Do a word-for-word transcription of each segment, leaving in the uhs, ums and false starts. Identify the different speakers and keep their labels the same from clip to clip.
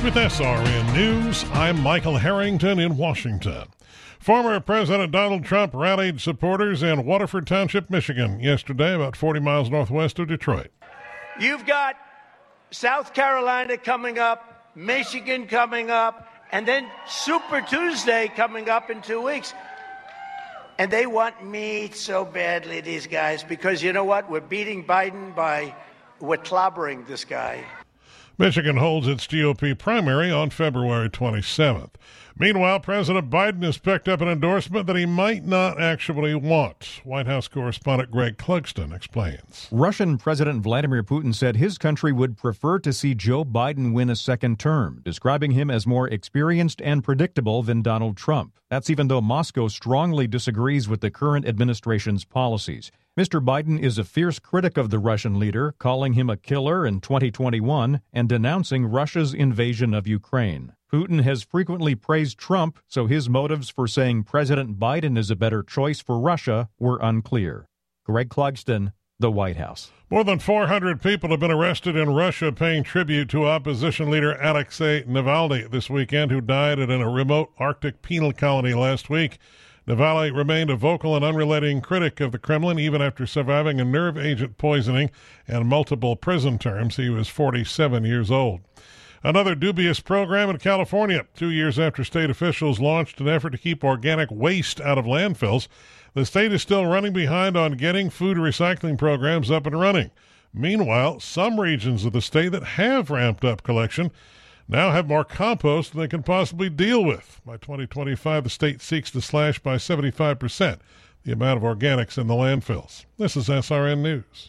Speaker 1: With S R N News, I'm Michael Harrington in Washington. Former President Donald Trump rallied supporters in Waterford Township, Michigan, yesterday, about forty miles northwest of Detroit.
Speaker 2: You've got South Carolina coming up, Michigan coming up, and then Super Tuesday coming up in two weeks. And they want me so badly, these guys, because you know what? We're beating Biden by, we're clobbering this guy.
Speaker 1: Michigan holds its G O P primary on February twenty-seventh. Meanwhile, President Biden has picked up an endorsement that he might not actually want. White House correspondent Greg Clugston explains.
Speaker 3: Russian President Vladimir Putin said his country would prefer to see Joe Biden win a second term, describing him as more experienced and predictable than Donald Trump. That's even though Moscow strongly disagrees with the current administration's policies. Mister Biden is a fierce critic of the Russian leader, calling him a killer in twenty twenty-one and denouncing Russia's invasion of Ukraine. Putin has frequently praised Trump, so his motives for saying President Biden is a better choice for Russia were unclear. Greg Clugston, the White House.
Speaker 1: More than four hundred people have been arrested in Russia paying tribute to opposition leader Alexei Navalny this weekend, who died in a remote Arctic penal colony last week. Navalny remained a vocal and unrelenting critic of the Kremlin even after surviving a nerve agent poisoning and multiple prison terms. He was forty-seven years old. Another dubious program in California. Two years after state officials launched an effort to keep organic waste out of landfills, the state is still running behind on getting food recycling programs up and running. Meanwhile, some regions of the state that have ramped up collection now have more compost than they can possibly deal with. By twenty twenty-five, the state seeks to slash by seventy-five percent the amount of organics in the landfills. This is S R N News.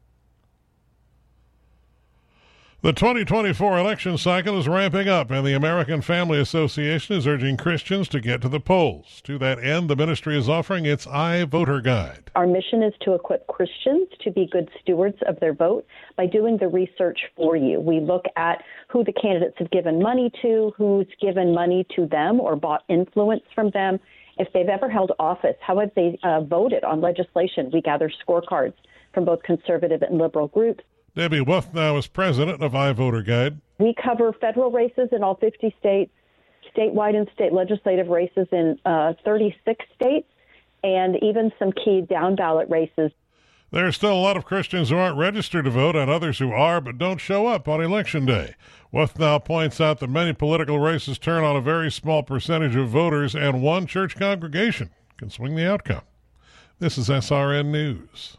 Speaker 1: The twenty twenty-four election cycle is ramping up, and the American Family Association is urging Christians to get to the polls. To that end, the ministry is offering its iVoter Guide.
Speaker 4: Our mission is to equip Christians to be good stewards of their vote by doing the research for you. We look at who the candidates have given money to, who's given money to them or bought influence from them, if they've ever held office, how have they uh, voted on legislation. We gather scorecards from both conservative and liberal groups.
Speaker 1: Debbie Wuthnow is president of iVoter Guide.
Speaker 4: We cover federal races in all fifty states, statewide and state legislative races in uh, thirty-six states, and even some key down-ballot races.
Speaker 1: There are still a lot of Christians who aren't registered to vote and others who are but don't show up on Election Day. Wuthnow points out that many political races turn on a very small percentage of voters, and one church congregation can swing the outcome. This is S R N News.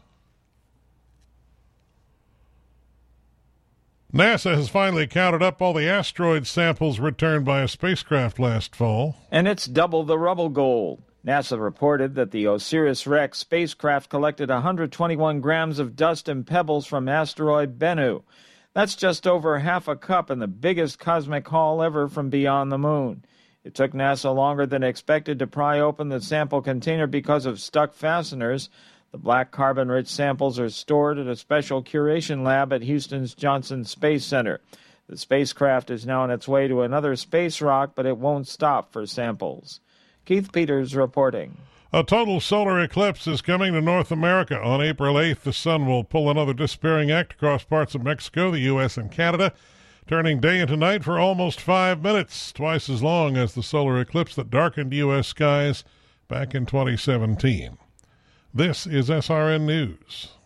Speaker 1: NASA has finally counted up all the asteroid samples returned by a spacecraft last fall.
Speaker 5: And it's double the rubble goal. NASA reported that the OSIRIS-REx spacecraft collected one hundred twenty-one grams of dust and pebbles from asteroid Bennu. That's just over half a cup and the biggest cosmic haul ever from beyond the moon. It took NASA longer than expected to pry open the sample container because of stuck fasteners. The black carbon-rich samples are stored at a special curation lab at Houston's Johnson Space Center. The spacecraft is now on its way to another space rock, but it won't stop for samples. Keith Peters reporting.
Speaker 1: A total solar eclipse is coming to North America. On April eighth, the sun will pull another disappearing act across parts of Mexico, the U S, and Canada, turning day into night for almost five minutes, twice as long as the solar eclipse that darkened U S skies back in twenty seventeen. This is S R N News.